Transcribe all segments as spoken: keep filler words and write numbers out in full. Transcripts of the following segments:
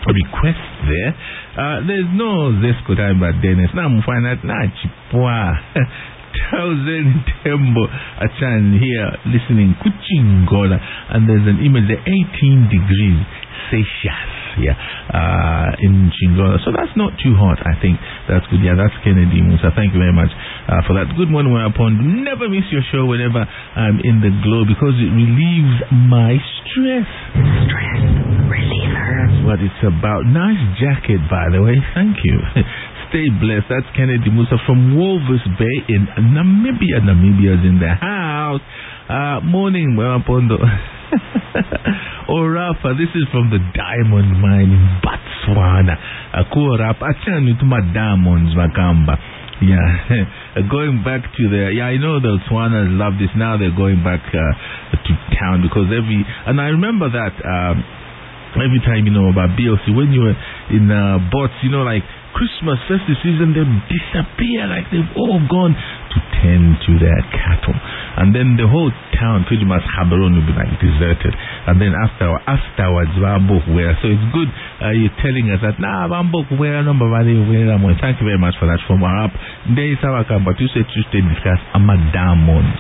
request there. Uh, there's no Zesco time but Dennis. Now I'm finding out nah chipwa. Thousand Tembo Achan here listening Kuchingola, and there's an image there eighteen degrees Celsius, yeah, uh, in Chingola. So that's not too hot, I think. That's good. Yeah, that's Kennedy Musa. Thank you very much uh, for that. Good morning, Whereupon. Never miss your show whenever I'm in the glow because it relieves my stress. Stress reliever. That's what it's about. Nice jacket, by the way. Thank you. Stay blessed. That's Kennedy Musa from Walvis Bay in Namibia. Namibia's in the house. Uh, morning, Whereupon. Oh, Rafa, this is from the diamond mine in Botswana. Ako Rafa, achani tuma diamonds makamba. Yeah, going back to the, yeah, I know the Botswanas love this. Now they're going back uh, to town because every, and I remember that um, every time, you know, about B L C, when you were in uh, Bots, you know, like Christmas, festive season, they disappear like they've all gone to tend to their cattle. And then the whole town, pretty much Gaborone, will be like deserted. And then after, afterwards, Bambok where. So it's good uh, you're telling us that, nah, Bambok where, number one, where. Thank you very much for that from our app. There is our but you said Tuesday discuss Amadamons.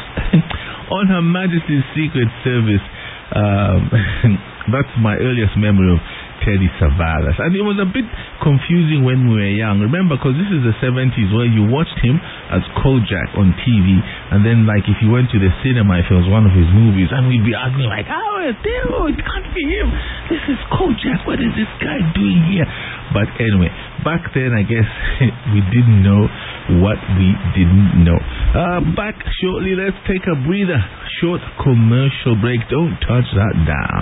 On Her Majesty's Secret Service, um, that's my earliest memory of Teddy Savalas, and it was a bit confusing when we were young. Remember, because this is the seventies where you watched him as Kojak on T V, and then like if you went to the cinema, if it was one of his movies, and we'd be arguing like, oh, it can't be him. This is Kojak. What is this guy doing here? But anyway, back then I guess we didn't know what we didn't know. Uh, back shortly. Let's take a breather. Short commercial break. Don't touch that down.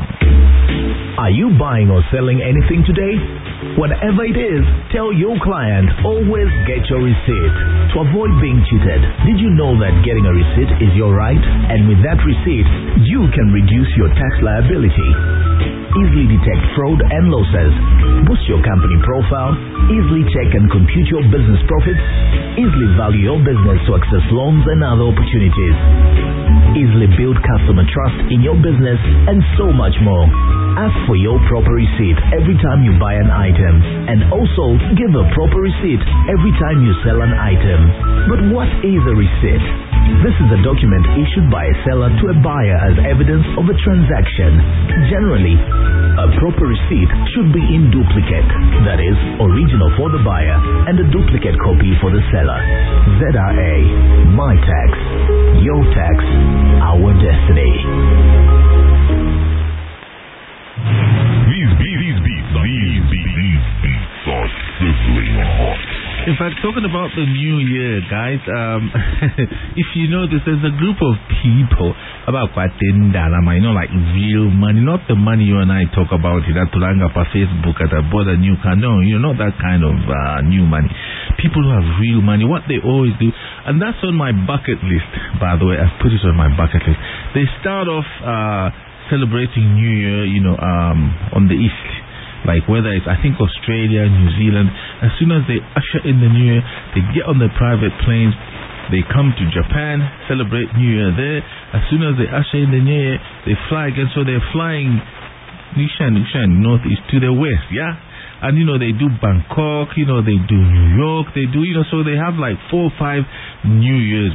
Are you buying or selling anything today? Whatever it is, tell your client, always get your receipt. To avoid being cheated, did you know that getting a receipt is your right? And with that receipt, you can reduce your tax liability. Easily detect fraud and losses. Boost your company profile. Easily check and compute your business profits. Easily value your business to access loans and other opportunities. Easily build customer trust in your business and so much more. Ask for your proper receipt every time you buy an item, and also give a proper receipt every time you sell an item. But what is a receipt? This is a document issued by a seller to a buyer as evidence of a transaction. Generally, a proper receipt should be in duplicate, that is, original for the buyer and a duplicate copy for the seller. Z R A, my tax, your tax, our destiny. These beats, these beats, these beats, these beats are sizzling hot. In fact, talking about the new year, guys, um, if you notice, there's a group of people about Kwatendalama, you know, like real money, not the money you and I talk about in that Tulanga for Facebook at a bought a new car. No, you know, not that kind of uh, new money. People who have real money, what they always do, and that's on my bucket list, by the way. I've put it on my bucket list. They start off uh, celebrating New Year, you know, um, on the East. Like whether it's, I think, Australia, New Zealand, as soon as they usher in the New Year, they get on the private planes, they come to Japan, celebrate New Year there. As soon as they usher in the New Year, they fly again. So they're flying Nishan, Nishan, northeast to the west, yeah? And, you know, they do Bangkok, you know, they do New York, they do, you know, so they have like four or five New Years.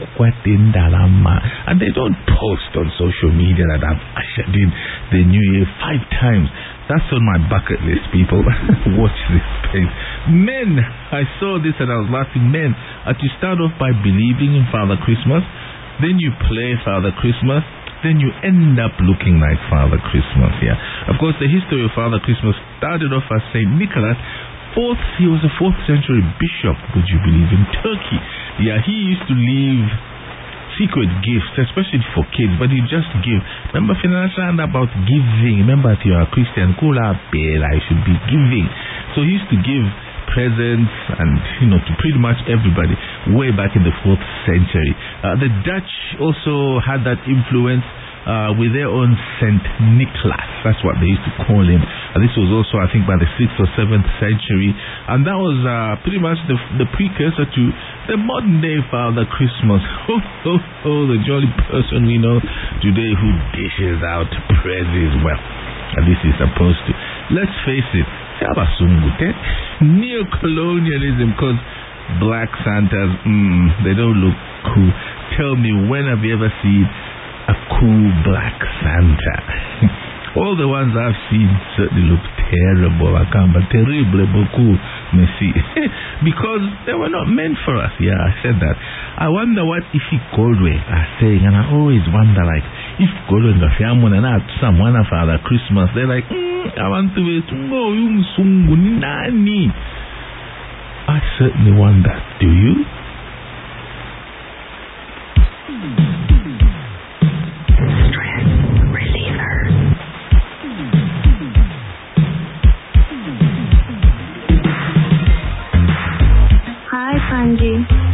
And they don't post on social media that I've ushered in the New Year five times. That's on my bucket list, people. Watch this space. Men, I saw this and I was laughing. Men, as you start off by believing in Father Christmas, then you play Father Christmas, then you end up looking like Father Christmas, yeah. Of course, the history of Father Christmas started off as Saint Nicholas. Fourth, he was a fourth century bishop, would you believe, in Turkey. Yeah, he used to leave secret gifts, especially for kids, but he just give. Remember, financial about giving. Remember, if you're a Christian, kula bela, you should be giving. So he used to give presents and, you know, to pretty much everybody way back in the fourth century. Uh, the Dutch also had that influence uh, with their own Saint Nicholas. That's what they used to call him. Uh, this was also, I think, by the sixth or seventh century, and that was uh, pretty much the, the precursor to the modern day Father Christmas. Oh, oh, oh, the jolly person we know today who dishes out presents. Well, at least he's supposed to. Let's face it, Chabasungute, neo-colonialism, because black Santas, mm, they don't look cool. Tell me, when have you ever seen a cool black Santa? All the ones I've seen certainly look terrible. I can't, but terrible, beaucoup, merci. Because they were not meant for us. Yeah, I said that. I wonder what Ifi Goldway are saying, and I always wonder, like, if Goldway and Gafiamon and I someone for the Christmas, they're like, mm, I want to be Tungo Yung Sungu Nani. I certainly wonder. Do you? Sanji.